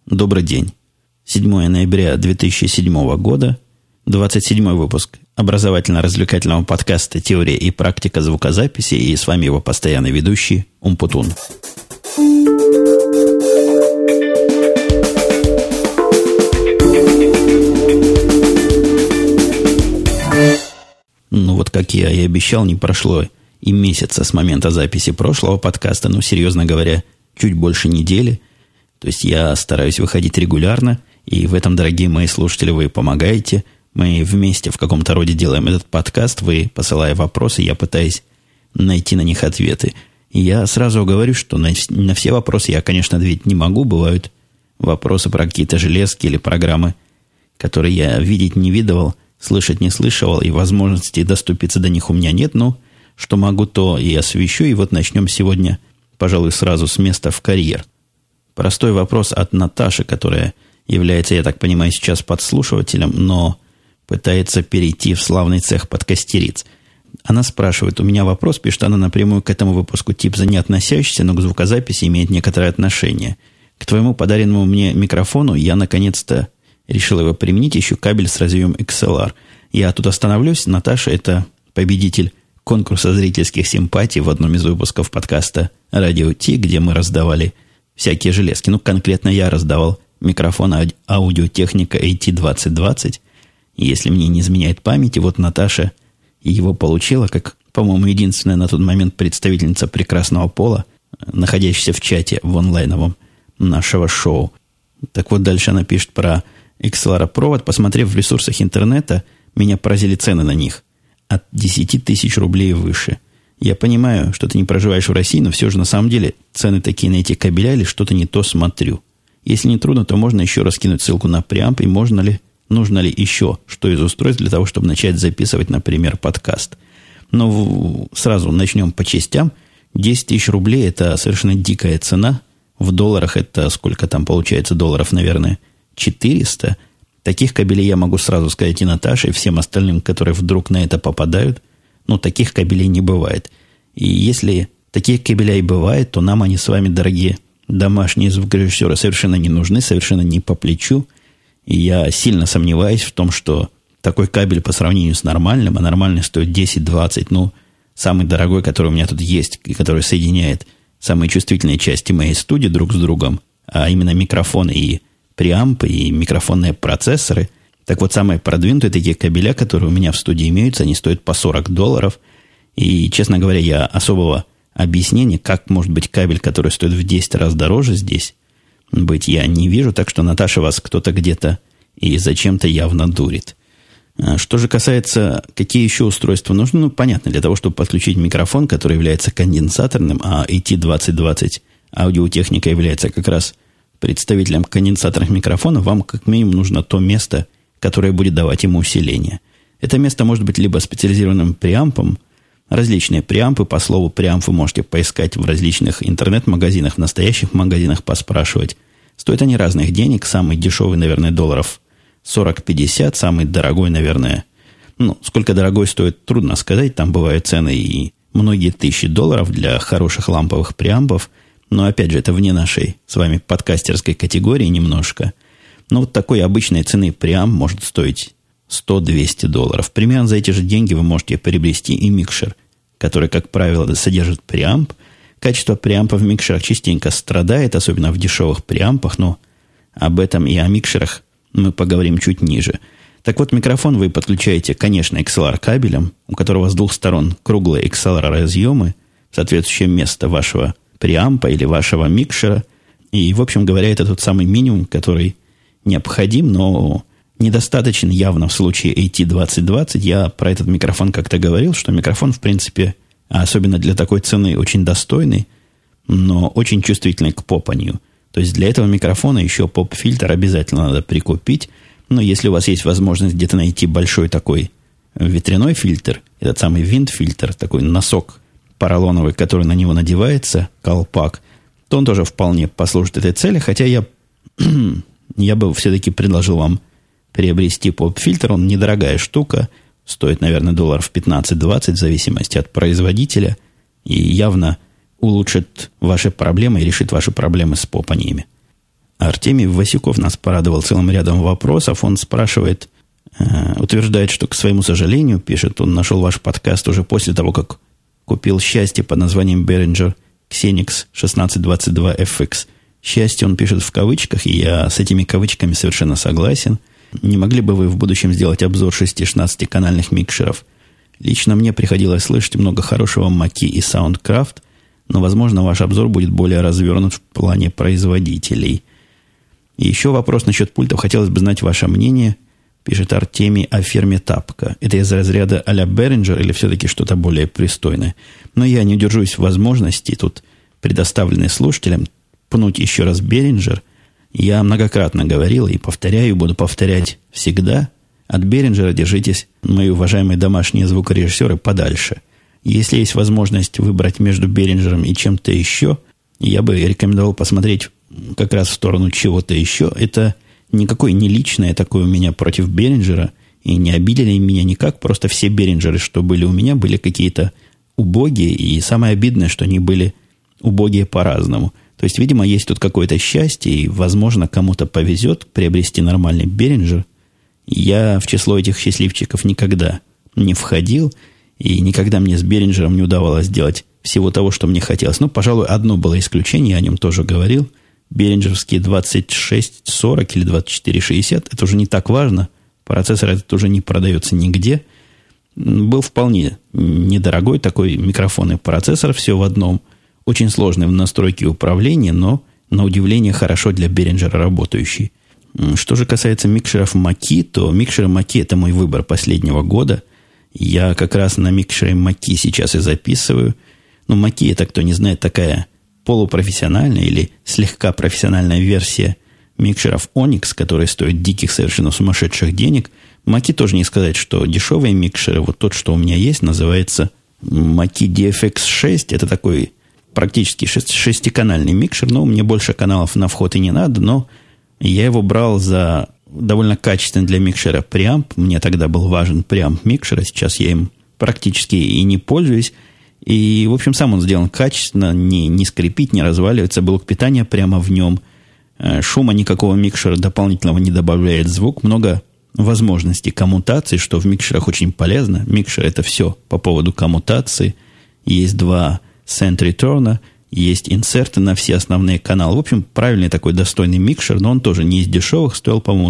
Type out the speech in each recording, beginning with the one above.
Добрый день. 7 ноября 2007 года, 27 выпуск образовательно-развлекательного подкаста «Теория и практика звукозаписи», и с вами его постоянный ведущий Умпутун. Ну вот, как я и обещал, не прошло и месяца с момента записи прошлого подкаста, но, серьезно говоря, чуть больше недели. То есть я стараюсь выходить регулярно, и в этом, дорогие мои слушатели, вы помогаете. Мы вместе в каком-то роде делаем этот подкаст, вы посылая вопросы, я пытаюсь найти на них ответы. И я сразу говорю, что на все вопросы я, конечно, ответить не могу. Бывают вопросы про какие-то железки или программы, которые я видеть не видывал, слышать не слышал, и возможности доступиться до них у меня нет. Но что могу, то и освещу. И вот начнем сегодня, пожалуй, сразу с места в карьер. Простой вопрос от Наташи, которая является, я так понимаю, сейчас подслушивателем, но пытается перейти в славный цех подкастериц. Она спрашивает, у меня вопрос, пишет она напрямую к этому выпуску, тип не относящийся, но к звукозаписи имеет некоторое отношение. К твоему подаренному мне микрофону я наконец-то решил его применить, ищу кабель с разъемом XLR. Я тут остановлюсь. Наташа – это победитель конкурса зрительских симпатий в одном из выпусков подкаста «Радио Ти», где мы раздавали всякие железки. Ну, конкретно я раздавал микрофон Audio-Technica AT2020. Если мне не изменяет память, и вот Наташа его получила, как, по-моему, единственная на тот момент представительница прекрасного пола, находящаяся в чате в онлайновом нашего шоу. Так вот, дальше она пишет про XLR-провод. Посмотрев в ресурсах интернета, меня поразили цены на них. От 10 тысяч рублей и выше. Я понимаю, что ты не проживаешь в России, но все же на самом деле цены такие на эти кабеля или что-то не то смотрю. Если не трудно, то можно еще раз кинуть ссылку на преамп, и нужно ли еще что из устройств для того, чтобы начать записывать, например, подкаст. Но сразу начнем по частям. 10 тысяч рублей – это совершенно дикая цена. В долларах это сколько там получается долларов, наверное, 400. Таких кабелей я могу сразу сказать и Наташе, и всем остальным, которые вдруг на это попадают. Но таких кабелей не бывает. И если таких кабелей бывает, то нам они с вами, дорогие домашние звукорежиссеры, совершенно не нужны, совершенно не по плечу. И я сильно сомневаюсь в том, что такой кабель по сравнению с нормальным, а нормальный стоит 10-20, ну, самый дорогой, который у меня тут есть, и который соединяет самые чувствительные части моей студии друг с другом, а именно микрофоны и преампы, и микрофонные процессоры. Так вот, самые продвинутые такие кабеля, которые у меня в студии имеются, они стоят по $40. И, честно говоря, я особого объяснения, как может быть кабель, который стоит в 10 раз дороже здесь, быть я не вижу. Так что, Наташа, вас кто-то где-то и зачем-то явно дурит. Что же касается, какие еще устройства нужны, ну, понятно, для того, чтобы подключить микрофон, который является конденсаторным, а AT2020 Audio-Technica является как раз представителем конденсаторных микрофонов, вам как минимум нужно то место, которое будет давать ему усиление. Это место может быть либо специализированным преампом. Различные преампы, по слову преамп вы можете поискать в различных интернет-магазинах, в настоящих магазинах поспрашивать. Стоят они разных денег. Самый дешевый, наверное, долларов 40-50. Самый дорогой, наверное, сколько дорогой стоит, трудно сказать. Там бывают цены и многие тысячи долларов для хороших ламповых преампов. Но, опять же, это вне нашей с вами подкастерской категории немножко. Но вот такой обычной цены преамп может стоить $100-200. Примерно за эти же деньги вы можете приобрести и микшер, который, как правило, содержит преамп. Качество преампа в микшерах частенько страдает, особенно в дешевых преампах, но об этом и о микшерах мы поговорим чуть ниже. Так вот, микрофон вы подключаете, конечно, XLR кабелем, у которого с двух сторон круглые XLR разъемы, соответствующее место вашего преампа или вашего микшера. И, в общем говоря, это тот самый минимум, который необходим, но недостаточен явно в случае AT2020. Я про этот микрофон как-то говорил, что микрофон, в принципе, особенно для такой цены, очень достойный, но очень чувствительный к попанию. То есть для этого микрофона еще поп-фильтр обязательно надо прикупить. Но если у вас есть возможность где-то найти большой такой ветряной фильтр, этот самый винт-фильтр, такой носок поролоновый, который на него надевается, колпак, то он тоже вполне послужит этой цели. Хотя я бы все-таки предложил вам приобрести поп-фильтр. Он недорогая штука, стоит, наверное, долларов 15-20, в зависимости от производителя, и явно улучшит ваши проблемы и решит ваши проблемы с попаниями. Артемий Васюков нас порадовал целым рядом вопросов. Он спрашивает, утверждает, что, к своему сожалению, пишет, он нашел ваш подкаст уже после того, как купил счастье под названием Behringer Xenix 1622FX. Счастье он пишет в кавычках, и я с этими кавычками совершенно согласен. Не могли бы вы в будущем сделать обзор 6-16-канальных микшеров? Лично мне приходилось слышать много хорошего Mackie и Soundcraft, но, возможно, ваш обзор будет более развернут в плане производителей. И еще вопрос насчет пультов. Хотелось бы знать ваше мнение, пишет Артемий, о фирме Tapco. Это из разряда а-ля Behringer или все-таки что-то более пристойное? Но я не удержусь возможности, тут предоставленной слушателям, пнуть еще раз Behringer. Я многократно говорил и повторяю, и буду повторять всегда. От Behringer держитесь, мои уважаемые домашние звукорежиссеры, подальше. Если есть возможность выбрать между Behringer и чем-то еще, я бы рекомендовал посмотреть как раз в сторону чего-то еще. Это никакое не личное такое у меня против Behringer, и не обидели меня никак. Просто все Behringer, что были у меня, были какие-то убогие, и самое обидное, что они были убогие по-разному. То есть, видимо, есть тут какое-то счастье, и, возможно, кому-то повезет приобрести нормальный Behringer. Я в число этих счастливчиков никогда не входил, и никогда мне с Behringer не удавалось сделать всего того, что мне хотелось. Ну, пожалуй, одно было исключение, я о нем тоже говорил. Behringerские 2640 или 2460, это уже не так важно. Процессор этот уже не продается нигде. Был вполне недорогой такой микрофон и процессор, все в одном. Очень сложный в настройке управления, но, на удивление, хорошо для Behringer работающий. Что же касается микшеров Mackie, то микшеры Mackie – это мой выбор последнего года. Я как раз на микшере Mackie сейчас и записываю. Ну, Mackie, это, кто не знает, такая полупрофессиональная или слегка профессиональная версия микшеров Onyx, которые стоят диких, совершенно сумасшедших денег. Mackie тоже не сказать, что дешевые микшеры. Вот тот, что у меня есть, называется Mackie DFX6. Это такой практически шестиканальный микшер. Ну, мне больше каналов на вход и не надо, но я его брал за довольно качественный для микшера преамп. Мне тогда был важен преамп микшера. Сейчас я им практически и не пользуюсь. И, в общем, сам он сделан качественно. Не скрипит, не разваливается. Блок питания прямо в нем. Шума никакого микшера дополнительного не добавляет. Звук. Много возможностей коммутации, что в микшерах очень полезно. Микшер – это все по поводу коммутации. Есть два send-return, есть инсерты на все основные каналы. В общем, правильный такой достойный микшер, но он тоже не из дешевых, стоил, по-моему,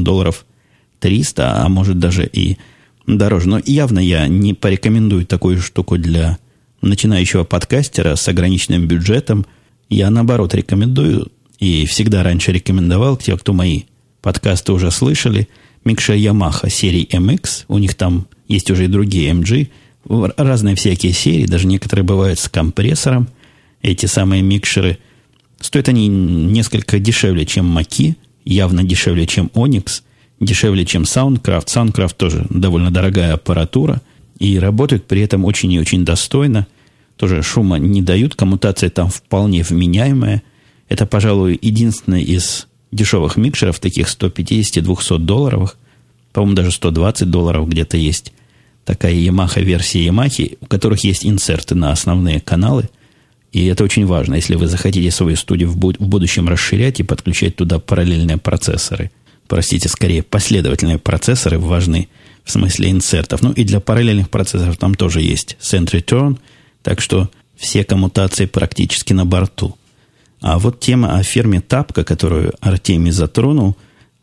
$300, а может даже и дороже. Но явно я не порекомендую такую штуку для начинающего подкастера с ограниченным бюджетом. Я, наоборот, рекомендую и всегда раньше рекомендовал, те, кто мои подкасты уже слышали, микшер Yamaha серии MX, у них там есть уже и другие MG, разные всякие серии, даже некоторые бывают с компрессором. Эти самые микшеры, стоят они несколько дешевле, чем Mackie, явно дешевле, чем Onyx, дешевле, чем Soundcraft. Soundcraft тоже довольно дорогая аппаратура, и работают при этом очень и очень достойно. Тоже шума не дают, коммутация там вполне вменяемая. Это, пожалуй, единственный из дешевых микшеров, таких $150-200, по-моему, даже $120 где-то есть. Такая Yamaha-версия Yamaha, у которых есть инсерты на основные каналы. И это очень важно, если вы захотите свою студию в будущем расширять и подключать туда параллельные процессоры. Простите, скорее, последовательные процессоры важны в смысле инсертов. Ну и для параллельных процессоров там тоже есть send-return, так что все коммутации практически на борту. А вот тема о фирме Tapco, которую Артемий затронул,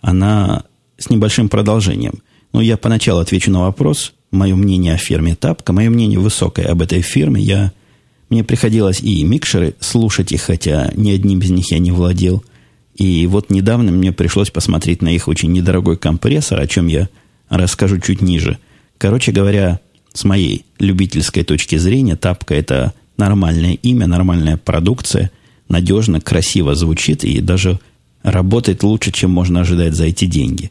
она с небольшим продолжением. Ну, я поначалу отвечу на вопрос. Мое мнение о фирме Tapco, мое мнение высокое об этой фирме. Мне приходилось и микшеры слушать их, хотя ни одним из них я не владел. И вот недавно мне пришлось посмотреть на их очень недорогой компрессор, о чем я расскажу чуть ниже. Короче говоря, с моей любительской точки зрения, Tapco – это нормальное имя, нормальная продукция, надежно, красиво звучит и даже работает лучше, чем можно ожидать за эти деньги.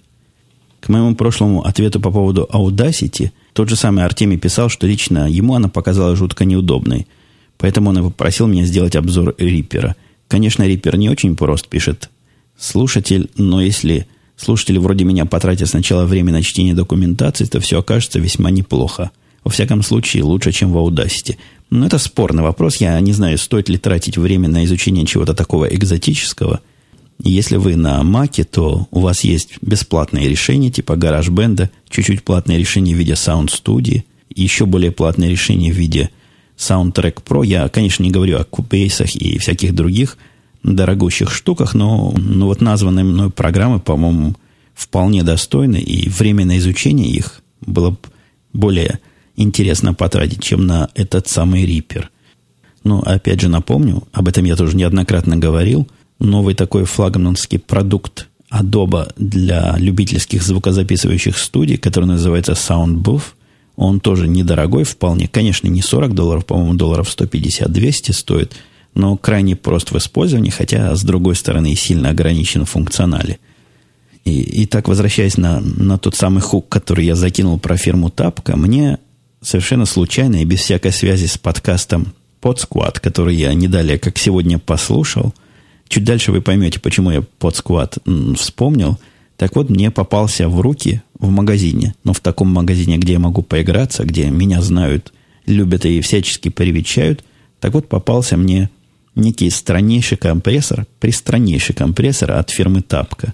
К моему прошлому ответу по поводу Audacity, тот же самый Артемий писал, что лично ему она показалась жутко неудобной. Поэтому он и попросил меня сделать обзор Reaper. Конечно, Reaper не очень прост, пишет слушатель, но если слушатели вроде меня потратят сначала время на чтение документации, то все окажется весьма неплохо. Во всяком случае, лучше, чем в Audacity. Но это спорный вопрос. Я не знаю, стоит ли тратить время на изучение чего-то такого экзотического. Если вы на Mac, то у вас есть бесплатные решения типа GarageBand, чуть-чуть платные решения в виде Sound Studio, еще более платные решения в виде Soundtrack Pro. Я, конечно, не говорю о Cubase и всяких других дорогущих штуках, но вот названные мной программы, по-моему, вполне достойны, и время на изучение их было более интересно потратить, чем на этот самый Reaper. Но, опять же, напомню, об этом я тоже неоднократно говорил, новый такой флагманский продукт Adobe для любительских звукозаписывающих студий, который называется SoundBooth. Он тоже недорогой вполне. Конечно, не $40, по-моему, $150-200 стоит, но крайне прост в использовании, хотя, с другой стороны, и сильно ограничен в функционале. И так, возвращаясь на тот самый хук, который я закинул про фирму Тапка, мне совершенно случайно и без всякой связи с подкастом PodSquad, который я не далее, как сегодня, послушал. Чуть дальше вы поймете, почему я PodSquad вспомнил. Так вот, мне попался в руки в магазине. Но в таком магазине, где я могу поиграться, где меня знают, любят и всячески привечают. Так вот, попался мне некий пристраннейший компрессор от фирмы Тапка.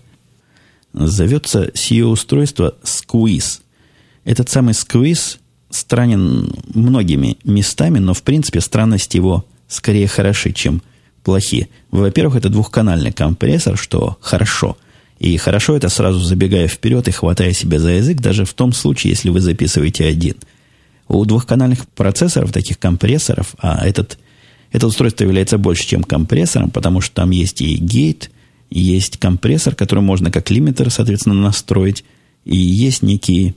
Зовется сие устройство Squeeze. Этот самый Squeeze странен многими местами, но в принципе странности его скорее хороши, чем плохие. Во-первых, это двухканальный компрессор, что хорошо. И хорошо это сразу забегая вперед и хватая себя за язык, даже в том случае, если вы записываете один. У двухканальных процессоров, таких компрессоров, это устройство является больше, чем компрессором, потому что там есть и гейт, есть компрессор, который можно как лимитер, соответственно, настроить, и есть некий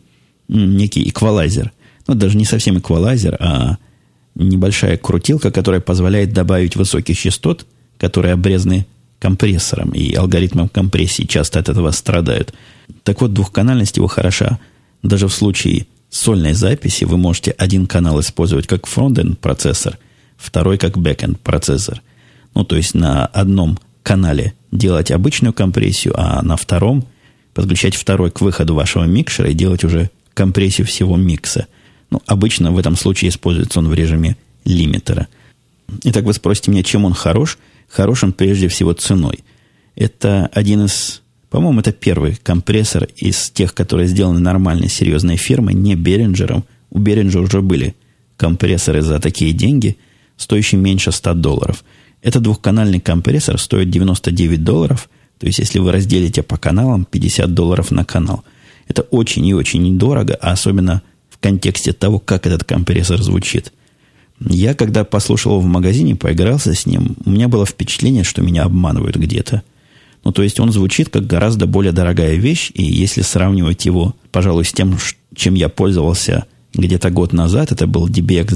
эквалайзер. Ну, даже не совсем эквалайзер, а небольшая крутилка, которая позволяет добавить высоких частот, которые обрезаны компрессором, и алгоритмом компрессии часто от этого страдают. Так вот, двухканальность его хороша. Даже в случае сольной записи вы можете один канал использовать как фронт-энд процессор, второй как бэк-энд процессор. Ну, то есть на одном канале делать обычную компрессию, а на втором подключать второй к выходу вашего микшера и делать уже компрессию всего микса. Ну, обычно в этом случае используется он в режиме лимитера. Итак, вы спросите меня, чем он хорош? Хорош он прежде всего ценой. Это один из... По-моему, это первый компрессор из тех, которые сделаны нормальной, серьезной фирмой, не Behringer. У Behringer уже были компрессоры за такие деньги, стоящие меньше $100. Этот двухканальный компрессор стоит $99. То есть, если вы разделите по каналам, $50 на канал. Это очень и очень недорого, а особенно в контексте того, как этот компрессор звучит. Я, когда послушал его в магазине, поигрался с ним, у меня было впечатление, что меня обманывают где-то. Ну, то есть, он звучит как гораздо более дорогая вещь, и если сравнивать его, пожалуй, с тем, чем я пользовался где-то год назад, это был DBX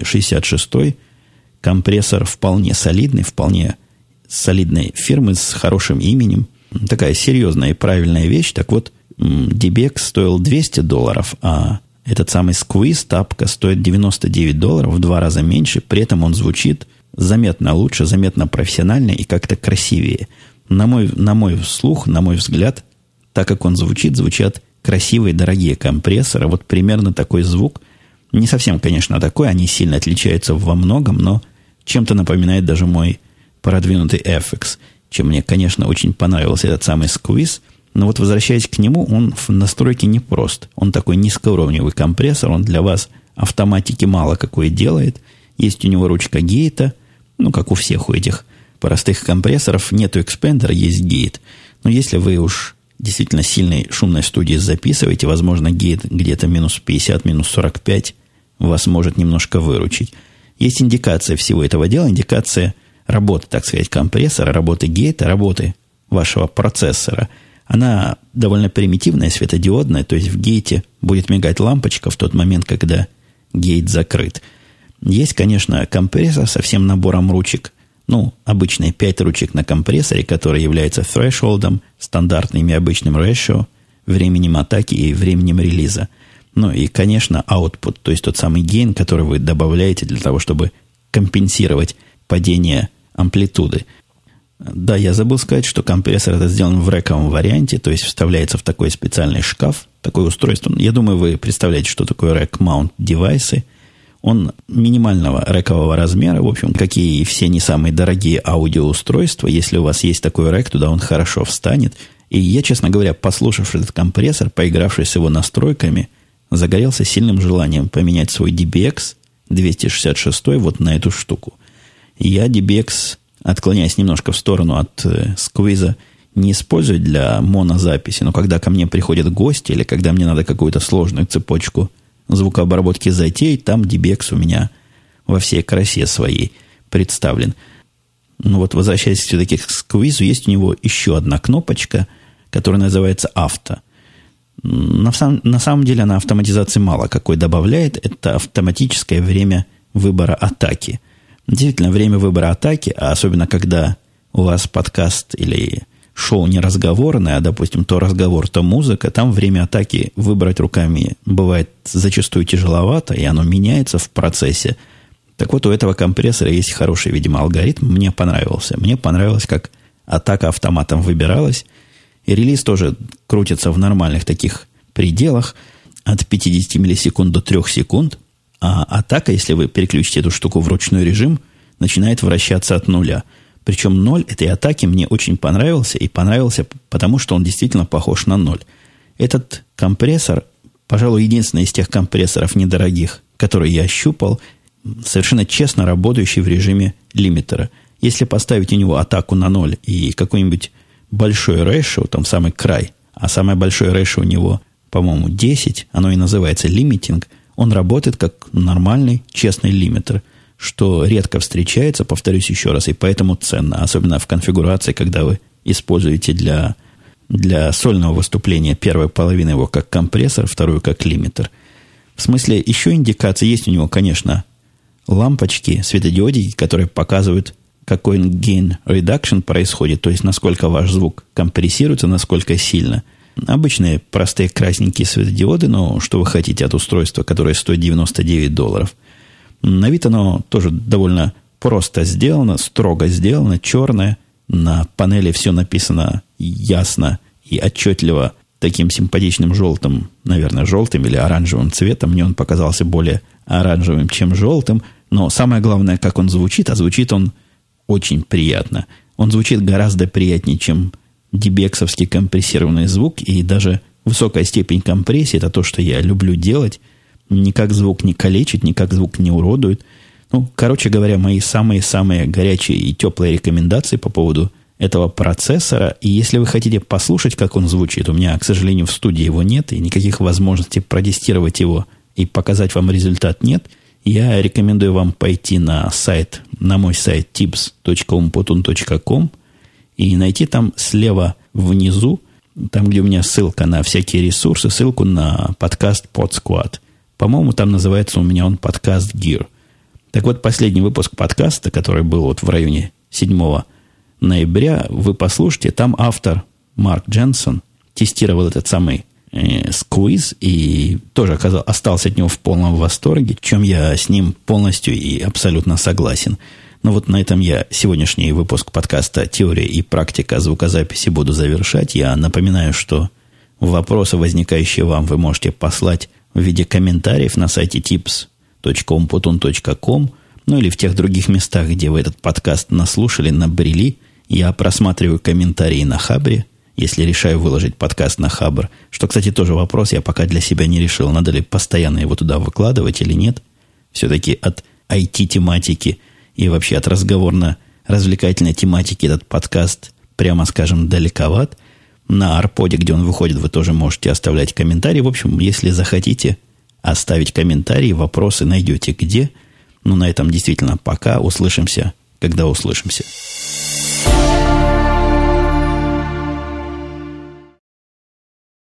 266, компрессор вполне солидный, вполне солидной фирмы с хорошим именем. Такая серьезная и правильная вещь. Так вот, DBX стоил $200, а этот самый Squeeze Тапка стоит $99, в 2 раза меньше. При этом он звучит заметно лучше, заметно профессиональнее и как-то красивее. На мой слух, на мой взгляд, так как он звучат красивые, дорогие компрессоры. Вот примерно такой звук. Не совсем, конечно, такой. Они сильно отличаются во многом, но чем-то напоминает даже мой продвинутый FX. Чем мне, конечно, очень понравился этот самый Squeeze. Но вот возвращаясь к нему, он в настройке непрост. Он такой низкоуровневый компрессор. Он для вас автоматики мало какой делает. Есть у него ручка гейта. Ну, как у всех у этих простых компрессоров. Нету экспендера, есть гейт. Но если вы уж действительно сильной шумной студии записываете, возможно, гейт где-то минус 50, минус 45 вас может немножко выручить. Есть индикация всего этого дела. Индикация работы, так сказать, компрессора, работы гейта, работы вашего процессора. Она довольно примитивная, светодиодная, то есть в гейте будет мигать лампочка в тот момент, когда гейт закрыт. Есть, конечно, компрессор со всем набором ручек. Ну, обычные 5 ручек на компрессоре, который является threshold'ом, стандартным и обычным ratio, временем атаки и временем релиза. Ну и, конечно, output, то есть тот самый гейн, который вы добавляете для того, чтобы компенсировать падение амплитуды. Да, я забыл сказать, что компрессор это сделан в рэковом варианте, то есть вставляется в такой специальный шкаф, такое устройство. Я думаю, вы представляете, что такое rack mount девайсы. Он минимального рекового размера, в общем, какие и все не самые дорогие аудиоустройства. Если у вас есть такой рек, туда он хорошо встанет. И я, честно говоря, послушав этот компрессор, поигравшись с его настройками, загорелся сильным желанием поменять свой DBX 266 вот на эту штуку. Я DBX, отклоняясь немножко в сторону от сквиза, не использую для монозаписи, но когда ко мне приходят гости или когда мне надо какую-то сложную цепочку звукообработки затеять, там DBX у меня во всей красе своей представлен. Ну вот, возвращаясь все-таки к сквизу, есть у него еще одна кнопочка, которая называется «Авто». На самом деле она автоматизации мало какой добавляет. Это автоматическое время выбора атаки. Действительно, время выбора атаки, а особенно когда у вас подкаст или шоу не разговорное, а, допустим, то разговор, то музыка, там время атаки выбрать руками бывает зачастую тяжеловато, и оно меняется в процессе. Так вот, у этого компрессора есть хороший, видимо, алгоритм. Мне понравился. Мне понравилось, как атака автоматом выбиралась. И релиз тоже крутится в нормальных таких пределах от 50 миллисекунд до 3 секунд. А атака, если вы переключите эту штуку в ручной режим, начинает вращаться от нуля. Причем 0 этой атаки мне очень понравился. И понравился, потому что он действительно похож на 0. Этот компрессор, пожалуй, единственный из тех компрессоров недорогих, которые я щупал, совершенно честно работающий в режиме лимитера. Если поставить у него атаку на 0 и какой-нибудь большой ratio, там самый край, а самое большое ratio у него, по-моему, 10, оно и называется лимитинг, он работает как нормальный, честный лимитер, что редко встречается, повторюсь еще раз, и поэтому ценно, особенно в конфигурации, когда вы используете для сольного выступления первую половину его как компрессор, вторую как лимитер. В смысле, еще индикации есть у него, конечно, лампочки, светодиодики, которые показывают, какой gain reduction происходит, то есть насколько ваш звук компрессируется, насколько сильно. Обычные простые красненькие светодиоды, но что вы хотите от устройства, которое стоит $99. На вид оно тоже довольно просто сделано, строго сделано, черное. На панели все написано ясно и отчетливо таким симпатичным желтым, наверное, желтым или оранжевым цветом. Мне он показался более оранжевым, чем желтым. Но самое главное, как он звучит, а звучит он очень приятно. Он звучит гораздо приятнее, чем DBX-овский компрессированный звук, и даже высокая степень компрессии, это то, что я люблю делать, никак звук не калечит, никак звук не уродует. Ну, короче говоря, мои самые-самые горячие и теплые рекомендации по поводу этого процессора. И если вы хотите послушать, как он звучит, у меня, к сожалению, в студии его нет, и никаких возможностей протестировать его и показать вам результат нет, я рекомендую вам пойти на сайт, на мой сайт tips.umputun.com и найти там слева внизу, там, где у меня ссылка на всякие ресурсы, ссылку на подкаст PodSquad. По-моему, там называется у меня он подкаст Gear. Так вот, последний выпуск подкаста, который был вот в районе 7 ноября, вы послушайте, там автор Марк Дженсон тестировал этот самый сквиз и тоже остался от него в полном восторге, чем я с ним полностью и абсолютно согласен. Но вот на этом я сегодняшний выпуск подкаста «Теория и практика звукозаписи» буду завершать. Я напоминаю, что вопросы, возникающие вам, вы можете послать в виде комментариев на сайте tips.umputun.com, ну или в тех других местах, где вы этот подкаст наслушали, набрели. Я просматриваю комментарии на Хабре, если решаю выложить подкаст на Хабр. Что, кстати, тоже вопрос, я пока для себя не решил, надо ли постоянно его туда выкладывать или нет. Все-таки от IT-тематики и вообще от разговорно-развлекательной тематики этот подкаст, прямо скажем, далековат. На Арподе, где он выходит, вы тоже можете оставлять комментарии. В общем, если захотите оставить комментарии, вопросы найдете где. Ну, на этом действительно пока. Услышимся, когда услышимся.